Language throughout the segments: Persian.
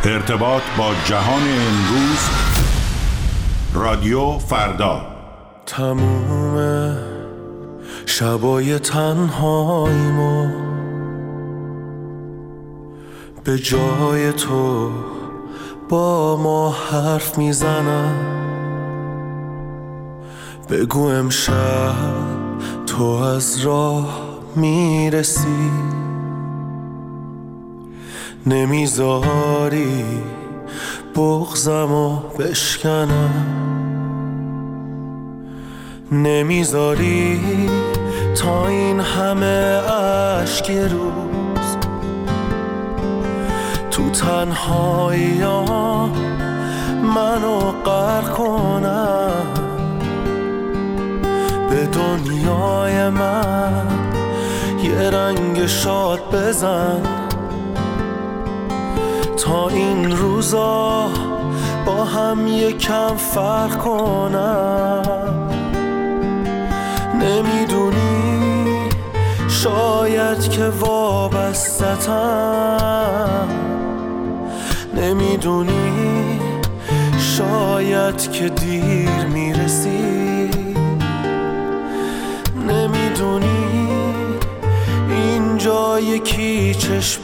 ارتباط با جهان امروز. رادیو فردا. تموم شبای تنهاییمو به جای تو با ما حرف میزنم. بگو امشب تو از راه میرسی، نمیذاری بغضمو بشکنم، نمیذاری تا این همه عشق روز تو تنهایی‌ها منو غرق کنم. به دنیای من یه رنگ شاد بزن تا این روزا با هم یکم فرق کنم. نمیدونی شاید که وابسته‌ام، نمیدونی شاید که دیر میرسی، نمیدونی اینجا یکی چشم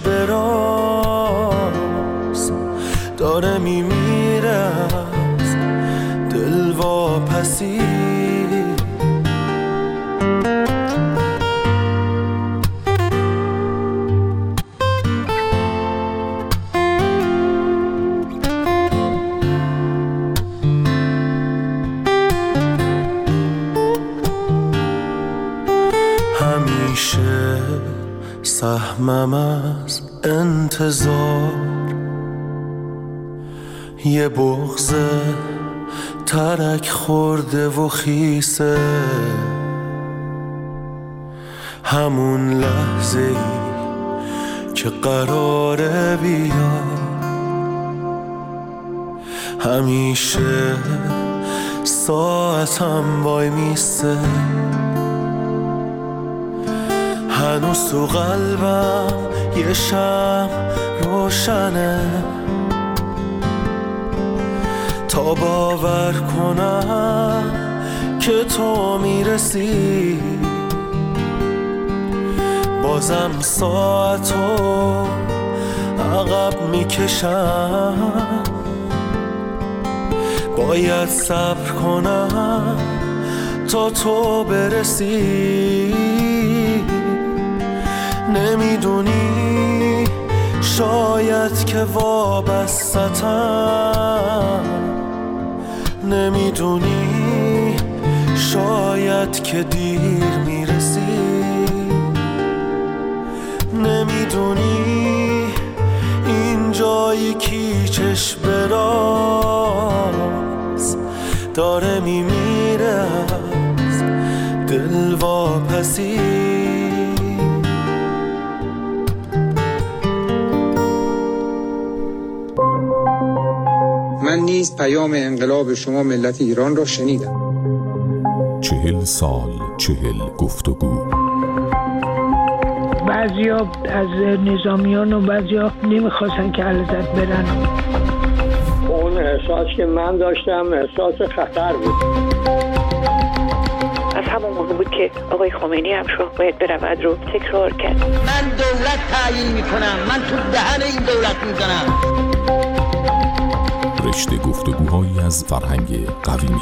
براز داره میمیره از دل واپسی. همیشه سهمم از انتظار یه بغض ترک خورده و خیسه، همون لحظه ای که قراره بیا. همیشه ساعتم وای میسته، هنوز تو قلبم یه شمع روشنه تا باور کنم که تو میرسی. بازم ساعتو عقب میکشم، باید صبر کنم تا تو برسی. نمیدونی شاید که وابسته‌ام، نمیدونی شاید که دیر میرسی، نمیدونی اینجا یکی چشم براز داره میمیره از دل واپسی. من نیز پیام انقلاب شما ملت ایران را شنیدم. 40 سال 40 گفتگو. بعضیا از نظامیان و بعضیا نمیخواستن که علازت برن. اون احساس که من داشتم احساس خطر بود. از همون موقع بود که آقای خمینی هم شاه باید برود رو تکرار کرد. من دولت تعیین میکنم، من تو دهن این دولت میزنم. رشته گفتگوهایی از فرهنگ قویمی.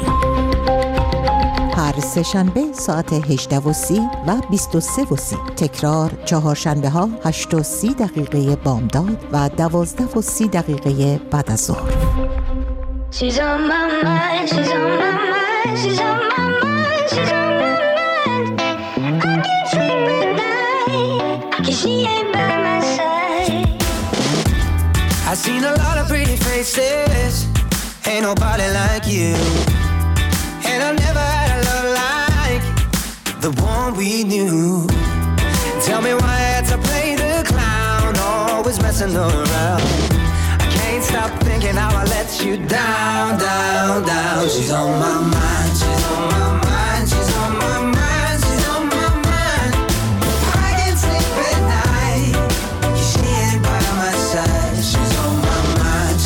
هر سه‌شنبه ساعت 18:30 و 23:30. تکرار چهارشنبه ها 8:30 بامداد و 12:30 بعد از ظهر. She's on my mind, she's on my mind, she's on my mind, she's on my mind. I can't sleep at night, 'cause she ain't by my side. I've seen a lot of pretty faces, ain't nobody like you. And I've never had a love like the one we knew. Tell me why I had to play the clown, always messing around. I can't stop thinking how I let you down, down, down. She's on my mind, she's on my mind, she's on my mind, she's on my mind. I can't sleep at night, 'cause she ain't by my side. She's on my mind,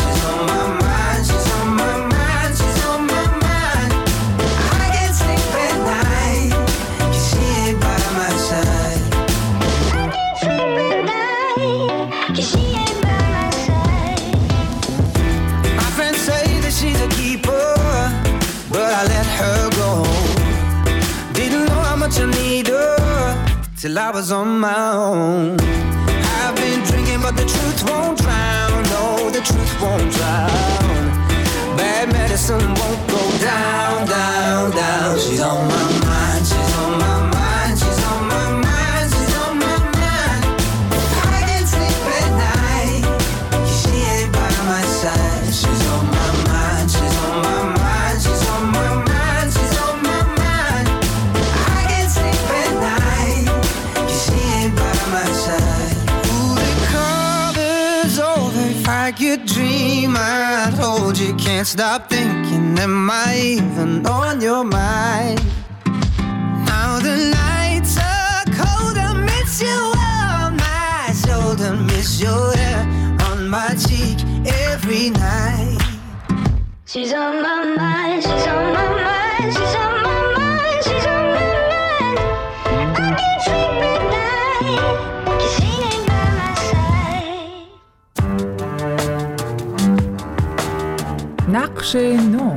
she ain't by my side. My friends say that she's a keeper, but I let her go. Didn't know how much I need her till I was on my own. I've been drinking, but the truth won't drown. No, the truth won't drown. Bad medicine won't go down, down, down. She's on my mind, she's on my mind, she's on my mind, she's on my mind. I can't sleep at night, she ain't by my side. She's on my mind, she's on my mind, she's on my mind, she's on my mind. I can't sleep at night, she ain't by my side. Ooh, the cover's over. If I could dream, I'd hold you. Can't stop thinking, am I even on your mind? Now the nights are cold, I miss you on my shoulder, miss your hair on my cheek every night. She's on my mind, she's on my mind, she's on my mind, she's on my mind. I can't sleep at night, 'cause she ain't by my side. نقش نو.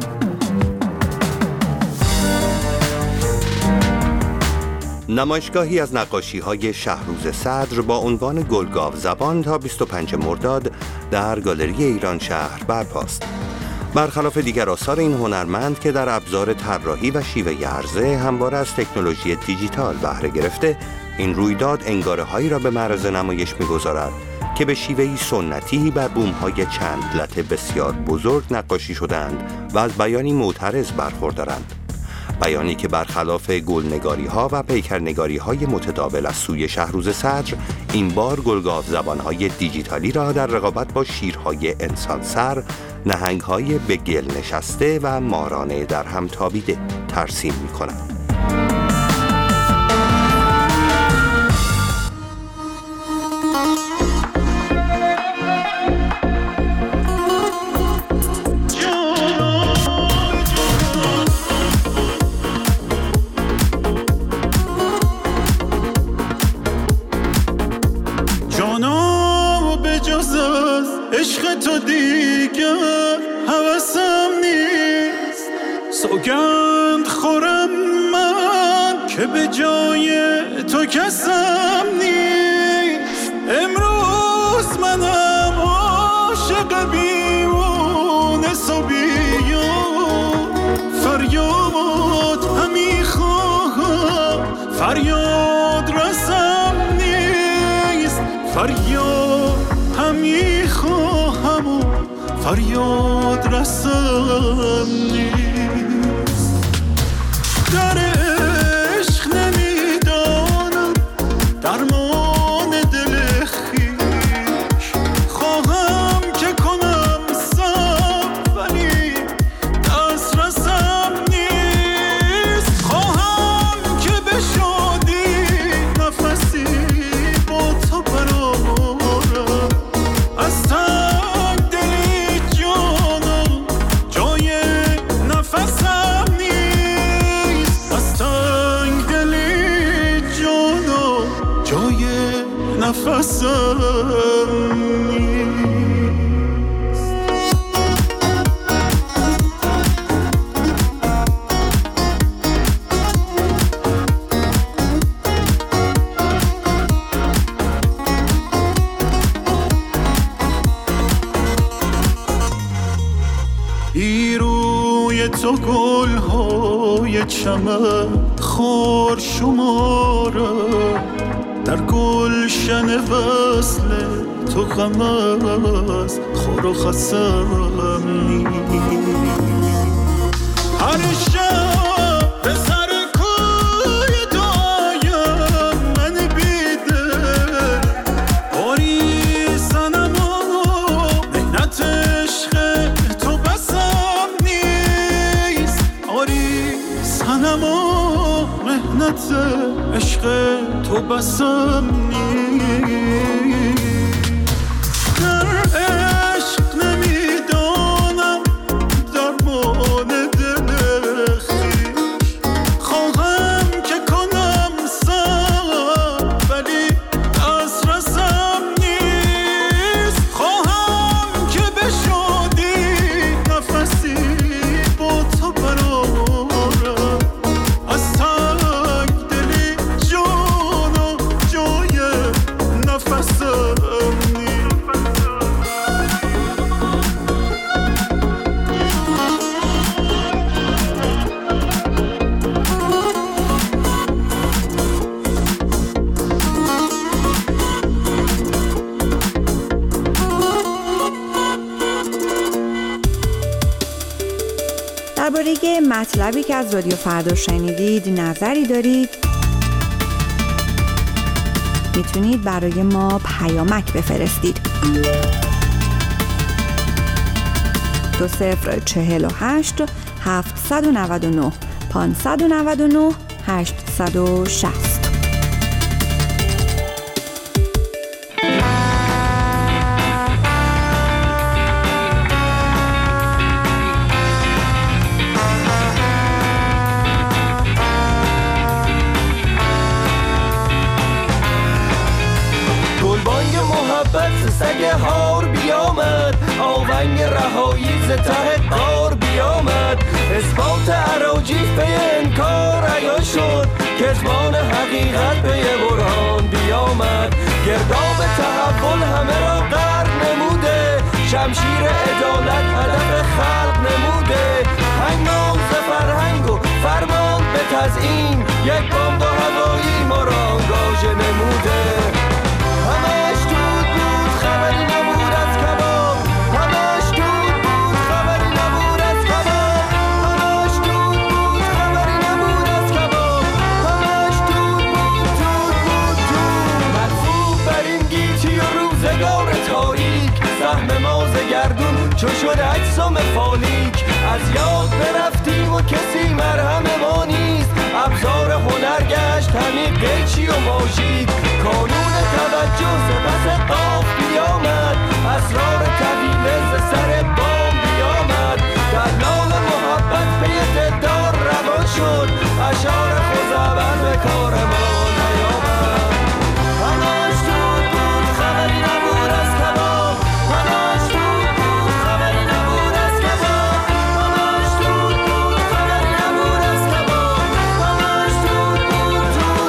نمایشگاهی از نقاشی‌های شهروز صدر با عنوان گلگاو زبان تا 25 مرداد در گالری ایران شهر برپاست. برخلاف دیگر آثار این هنرمند که در ابزار طراحی و شیوه عرضه همواره از تکنولوژی دیجیتال بهره گرفته، این رویداد انگاره‌هایی را به معرض نمایش می‌گذارد که به شیوهی سنتی بر بوم‌های چند لت بسیار بزرگ نقاشی شدند و از بیانی معترض برخوردارند. بیانی که برخلاف گلنگاری‌ها و پیکرنگاری‌های متداول از سوی شهروز صدر، این بار گلگاو زبان‌های دیجیتالی را در رقابت با شیرهای انسانسر، نهنگ‌های به گل نشسته و مارانه در هم تابیده ترسیم می‌کند. عشق تو دیگر هوسم نیست، سوگند خورم من که به جای تو کسم نیست. امروز منم عاشق بیمونه صبیان، فریاد همی خواهم فریاد رسم نیست، فریاد همی خواهم و فریاد رسم نیست. در عشق نمیدانم درمان دل خویش، خواهم که کنم صبر ولی دست رسم نیست. خواهم که به شادی نفسی با تو برارم، از تنگ دلی جانم جای نفسم نیست، از تنگ دلی جانم جای نفسم نیست. تو گل‌های چمن خار شمارم، در گلشن وصل تو غم از خور و خسم نیست. هر شب به سر کوی تو آیم من بیدل، باری سنم و مهنت عشق تو بسم نیست، آری سنم و مهنت عشق تو بسم نیست. در عشق نمیدانم درمان دل خویش، خواهم که کنم صبر ولی دست رسم نیست. درباره مطلبی که از رادیو فردا شنیدید نظری دارید، میتونید برای ما پیامک بفرستید. 2048 799 599 860. سگ هار بیامد، آونگ رهایی ز ته قار بیامد، اثبات اراجیف به انکار عیان شد، کتمان حقیقت به برهان بیامد، گرداب تحول همه را غرق نموده، شمشیر عدالت هدف خلق نموده، هنگام ز فرهنگ و فرمان به تزیین، یک بمب هوایی ما را آنگاژه نموده. همش دود بود خبری نبود از کباب، همش دود بود خبری نبود از کباب، همش دود بود خبری نبود از کباب، همش دود بود مرفوع بر این گیتی و روزگار تاریک، سهم ما ز گردون چو شد اجسام فالیک، از یاد برفتیم و کسی مرهم ما نیست، ابزار هنر گشت همین قیچی و ماژیک، کانون توجه ز پس قاف بیامد، اسرار طویله ز سر بام بیامد، دلال محبت پی دلدار روان شد، اشعار خوزعبل به کار ما نیامد. همش دود بود خبری نبود از کباب، همش دود بود خبری نبود از کباب، همش دود بود خبری نبود از کباب، همش دود بود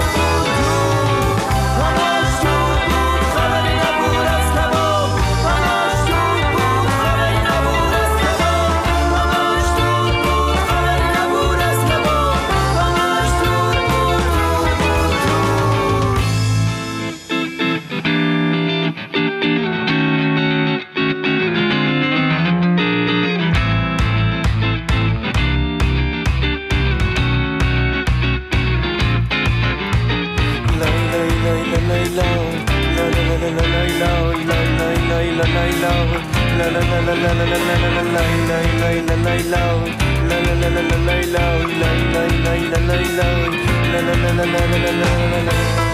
همش دود بود خبری نبود از کباب، همش دود بود خبری نبود از کباب، همش دود بود خبری نبود از کباب، همش دود la